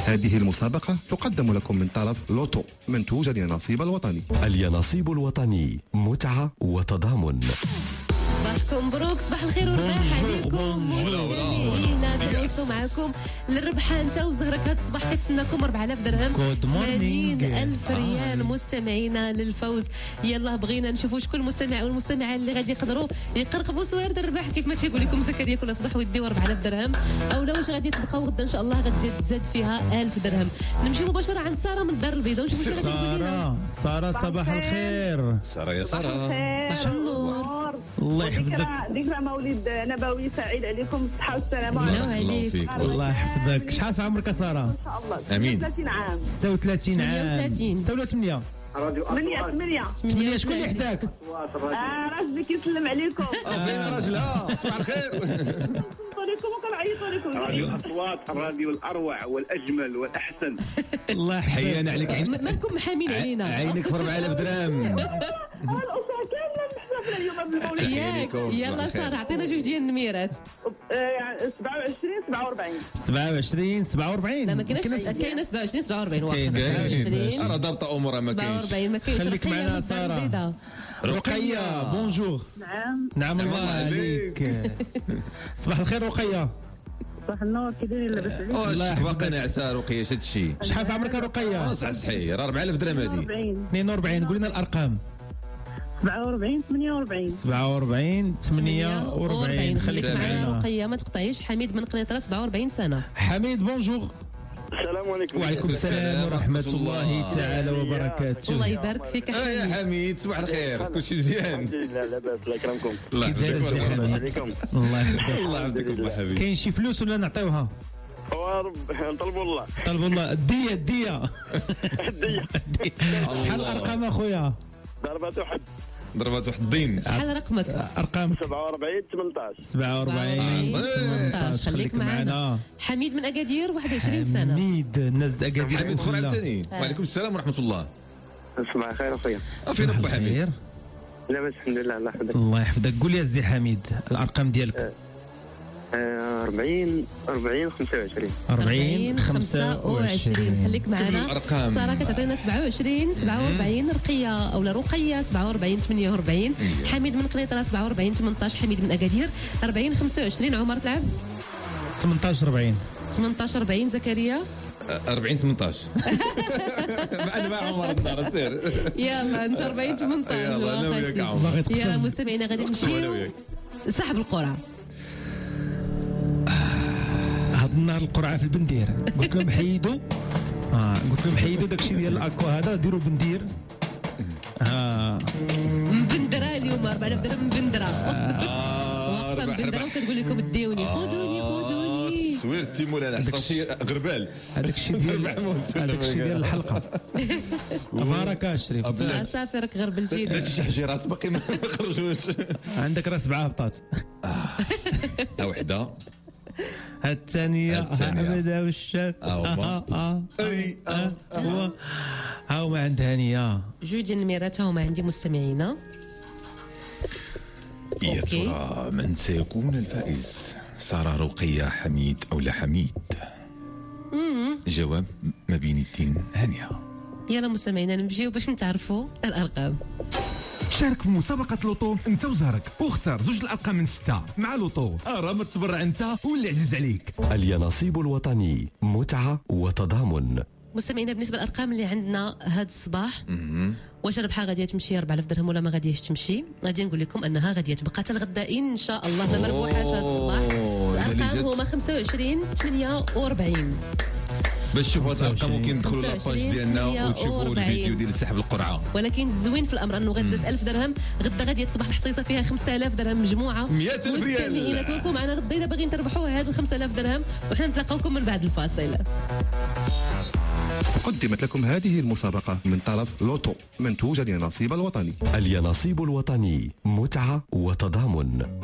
هذه المسابقة تقدم لكم من طرف لوتو منتوج اليانصيب الوطني. اليانصيب الوطني، متعة وتضامن. صباحكم مبروك، صباح الخير والراحة عليكم مستمعينا. تواصلوا معكم للربحة انت وزهرك هذا الصباح كتسناكم 4000 درهم 80,000 ريال مستمعينا للفوز. يلا بغينا نشوفوا شكون المستمع والمستمعة اللي غادي يقدروا يقرقبوا سوارد الربح كيف ما تيقول لكم زكريا كل صباح ويديو 4000 درهم، او لا واش غادي تبقاو غدا ان شاء الله غادي تزاد فيها 1000 درهم. نمشيو مباشرة عند سارة من الدار البيضاء ونشوفوا شنو غادي تقول لنا. سارة صباح الخير. سارة يا سارة. صباح النور. الله يحفظك. ذكرى مولد نبوي سعيد عليكم، الصحة والسلامة. الله عليك. الله يحفظك. شحال في عمرك سارة؟ ان شاء الله. امين. 30 عام. 36 عام. 6 ولا 8؟ 8. شكون اللي حداك؟ راجلي كيسلم عليكم. فين راجلها؟ صباح الخير. عليكم وكنعيطوا لكم. راديو أصوات، الراديو الأروع والأجمل والأحسن. الله يحفظك. حيانا عليك. مالكم محامين علينا. عينك في 4000 درهم. الأسرة كاملة محتفلة اليوم بالمولد. ياك يلا سارة عطينا جوج ديال النميرات. 27 47. 27 47. لا ما كايناش، كاينه 27 47 واحد. كاين انا ضابطه امورها ما كاينش. 47 ما كاينش. خليك معنا سارة. رقية بونجور. نعم الله عليك. صباح الخير رقية. صباح النور، كي دايرين لاباس عليك؟ واش باقي نعسى رقية شاد الشيء. شحال في عمرك رقية؟ صحيح راه 4000 درهم هذه. 42. قول لنا الأرقام. 47 48. 47 48. خليك معنا معنا. رقية ما تقطعيش. حميد من قنيطرة 47 سنة. حميد بونجور. السلام عليكم. وعليكم السلام ورحمة الله تعالى وبركاته. الله يبارك فيك يا حميد صباح الخير. كلشي مزيان؟ الحمد لله لاباس، الله يكرمكم. الله يحفظك. عليكم. الله يحفظك. الله يحفظك الله حبيبي. كاين شي فلوس ولا نعطيوها؟ نطلبوا الله. طلبوا الله. الدية الدية. شحال الأرقام أخويا؟ ضربات واحد. ضربات واحد الدين. شحال رقمك؟ أرقام 47 18. 47 18. خليك معنا. حميد من أكادير 21 سنة. حميد الناس أكادير. حميد خور عاوتاني. وعليكم السلام ورحمة الله. صباح الخير اخويا. فين ابو حميد؟ لاباس الحمد لله الله يحفظك. الله يحفظك. قول لي أزي حميد الأرقام ديالك. 40 25. 40 25. خليك معنا. الأرقام. سارة كتعطينا 27 47. رقية أو رقية 47 48. حميد من قنيطرة 47 18. حميد من أكادير 40 25. عمر تلعب 18 40. 18 40. زكريا 40 18. انا مع عمر الدار سير. يلا انت 40 18. يلا انا وياك عمر. باغي يا تقسم. مستمعينا غادي نمشيو صاحب القرعة. هاد النهار القرعة في البندير. قلت لهم حيدوا. قلت لهم حيدوا داكشي ديال الاكوا هذا ديروا بندير. مبندرة اليوم 4000 درهم مبندرة. واقفة مبندرة وكتقول لكم اديوني خذوني خذوني. سويرتي مولانا حصاشي غربال. هذاك الشيء ديال الحلقة. بركة الشريف. صافي راك غربلتي. هادشي شي حجيرات باقي ما خرجوش. عندك راه 7 هبطات. وحده. الثانية حمدة والشاف. اي ها هما عند هانية. جوج ديال النميرات هما عندي مستمعينا. يا ترى من سيكون الفائز؟ سارة رقية حميد أو لا حميد؟ جواب ما بين الدين هانية. يلا مستمعينا نمشيو باش نتعرفوا الأرقام. شارك في مسابقة لوطو انت وزهرك واختار زوج الارقام من 6 مع لوطو. راه ما تبرع انت واللي عزيز عليك. اليانصيب الوطني، متعة وتضامن. مستمعينا بالنسبه للارقام اللي عندنا هذا الصباح، واش ربحها غاديه تمشي 4000 درهم ولا ما غاديش تمشي؟ غادي نقول لكم انها غاديه تبقى حتى الغدا ان شاء الله. ما مربوحاش هذا الصباح. الارقام هما 25 48. باش تشوفوا هاد الارقام ممكن تدخلوا لاباج ديالنا وتشوفوا الفيديو ديال سحب القرعه. ولكن الزوين في الامر انه غتزاد 1000 درهم. غدا غادي تصبح الحصيصه فيها 5000 درهم مجموعه. 100,000 ريال. مستمعين تواصلوا معنا غدا اذا باغيين تربحوا هاد ال 5000 درهم، وحنا نتلاقاوكم من بعد الفاصل. قدمت لكم هذه المسابقة من طرف لوتو منتوج اليانصيب الوطني. اليانصيب الوطني، متعة وتضامن.